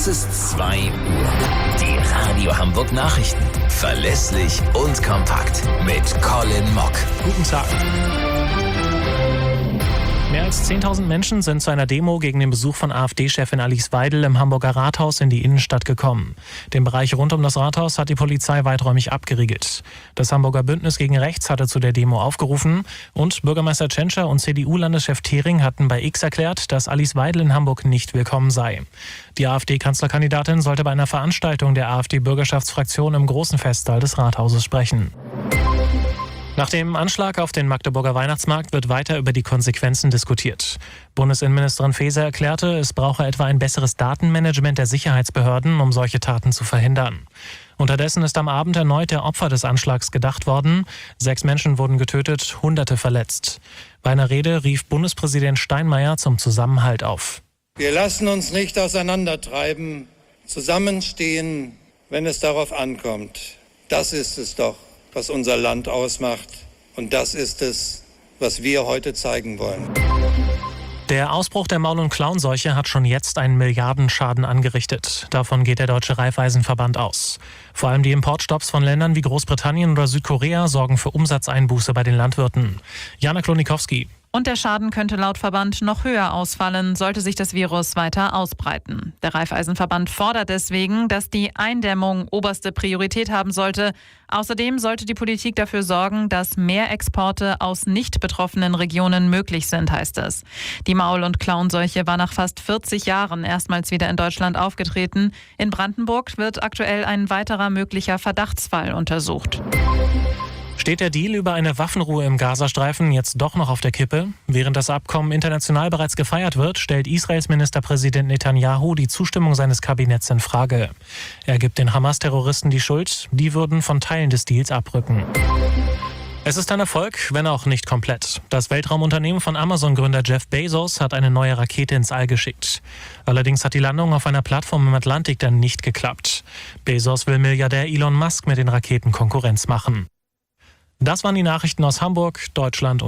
Es ist 2 Uhr. Die Radio Hamburg Nachrichten. Verlässlich und kompakt. Mit Colin Mock. Guten Tag. Mehr als 10.000 Menschen sind zu einer Demo gegen den Besuch von AfD-Chefin Alice Weidel im Hamburger Rathaus in die Innenstadt gekommen. Den Bereich rund um das Rathaus hat die Polizei weiträumig abgeriegelt. Das Hamburger Bündnis gegen Rechts hatte zu der Demo aufgerufen und Bürgermeister Tschentscher und CDU-Landeschef Thering hatten bei X erklärt, dass Alice Weidel in Hamburg nicht willkommen sei. Die AfD-Kanzlerkandidatin sollte bei einer Veranstaltung der AfD-Bürgerschaftsfraktion im großen Festsaal des Rathauses sprechen. Nach dem Anschlag auf den Magdeburger Weihnachtsmarkt wird weiter über die Konsequenzen diskutiert. Bundesinnenministerin Faeser erklärte, es brauche etwa ein besseres Datenmanagement der Sicherheitsbehörden, um solche Taten zu verhindern. Unterdessen ist am Abend erneut der Opfer des Anschlags gedacht worden. 6 Menschen wurden getötet, Hunderte verletzt. Bei einer Rede rief Bundespräsident Steinmeier zum Zusammenhalt auf. Wir lassen uns nicht auseinandertreiben, zusammenstehen, wenn es darauf ankommt. Das ist es doch, was unser Land ausmacht. Und das ist es, was wir heute zeigen wollen. Der Ausbruch der Maul- und Klauenseuche hat schon jetzt einen Milliardenschaden angerichtet. Davon geht der Deutsche Raiffeisenverband aus. Vor allem die Importstopps von Ländern wie Großbritannien oder Südkorea sorgen für Umsatzeinbuße bei den Landwirten. Jana Klonikowski. Und der Schaden könnte laut Verband noch höher ausfallen, sollte sich das Virus weiter ausbreiten. Der Raiffeisenverband fordert deswegen, dass die Eindämmung oberste Priorität haben sollte. Außerdem sollte die Politik dafür sorgen, dass mehr Exporte aus nicht betroffenen Regionen möglich sind, heißt es. Die Maul- und Klauenseuche war nach fast 40 Jahren erstmals wieder in Deutschland aufgetreten. In Brandenburg wird aktuell ein weiterer möglicher Verdachtsfall untersucht. Steht der Deal über eine Waffenruhe im Gazastreifen jetzt doch noch auf der Kippe? Während das Abkommen international bereits gefeiert wird, stellt Israels Ministerpräsident Netanyahu die Zustimmung seines Kabinetts in Frage. Er gibt den Hamas-Terroristen die Schuld, die würden von Teilen des Deals abrücken. Es ist ein Erfolg, wenn auch nicht komplett. Das Weltraumunternehmen von Amazon-Gründer Jeff Bezos hat eine neue Rakete ins All geschickt. Allerdings hat die Landung auf einer Plattform im Atlantik dann nicht geklappt. Bezos will Milliardär Elon Musk mit den Raketen Konkurrenz machen. Das waren die Nachrichten aus Hamburg, Deutschland und